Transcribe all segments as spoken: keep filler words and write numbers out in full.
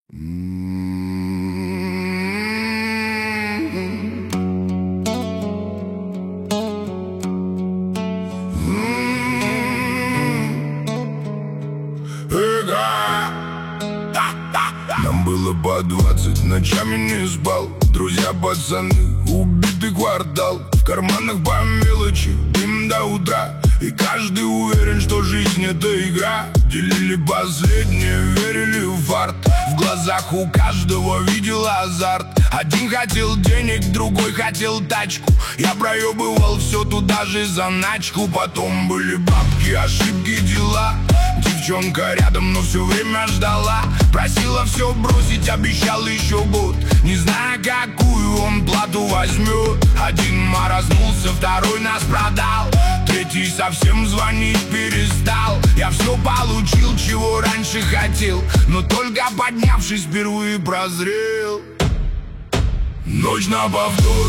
Нам было по двадцать, ночами не спал. Друзья, пацаны, убитый квартал. В карманах по мелочи, дым до утра. И каждый уверен, что жизнь это игра. Делили последнее, верили в фарт. В глазах у каждого видел азарт. Один хотел денег, другой хотел тачку. Я проебывал все туда же заначку. Потом были бабки, ошибки, дела. Девчонка рядом, но все время ждала. Просила все бросить, обещал еще год. Не зная, какую он плату возьмет. Один маразнулся, второй нас продал. Третий совсем звонить перестал. Я все получил, чего раньше хотел. Но только поднявшись, впервые прозрел. Ночь на повтор,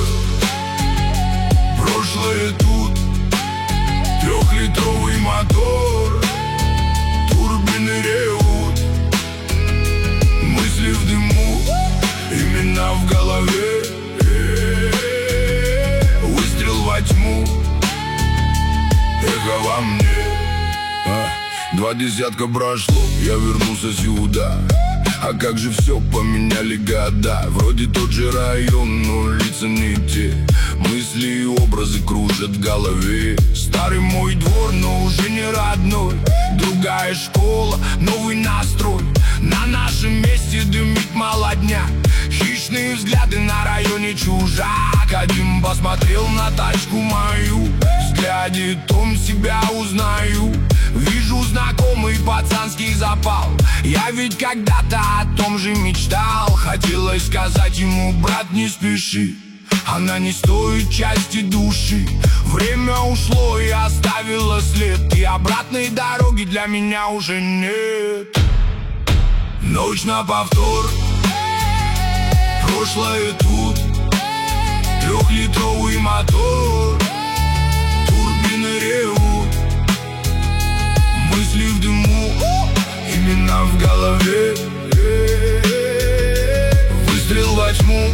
прошлое тут. Трехлитровый мотор, турбины ревут. Мысли в дыму, имена в голове. Выстрел во тьму, эхо во мне. а, Два десятка прошло, я вернулся сюда. А как же все поменяли года. Вроде тот же район, но лица не те. Мысли и образы кружат в голове. Старый мой двор, но уже не родной. Другая школа, новый настрой. На нашем месте дымит молодняк. Хищные взгляды на районе чужак. Один посмотрел на тачку мою. В взгляде том себя узнаю. Вижу знакомый пацанский запал. Я ведь когда-то о том же мечтал. Хотелось сказать ему: брат, не спеши, она не стоит части души. Время ушло и оставило след. И обратной дороги для меня уже нет. Ночь на повтор, прошлое тут. Трехлитровый мотор, турбины ревут. Мысли в дыму, имена в голове. Выстрел во тьму,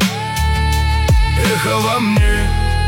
эхо во мне.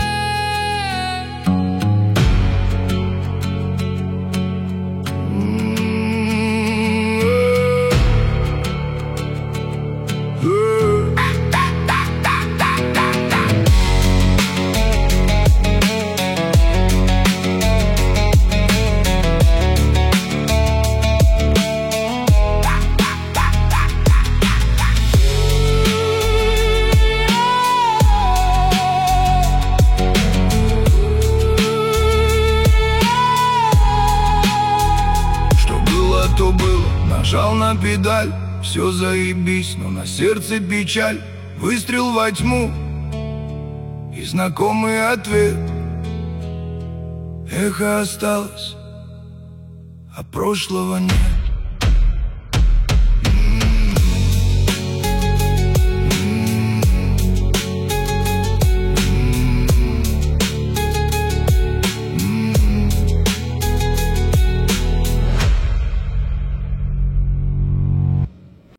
То было, нажал на педаль, все заебись, но на сердце печаль. Выстрел во тьму и знакомый ответ. Эхо осталось, а прошлого нет.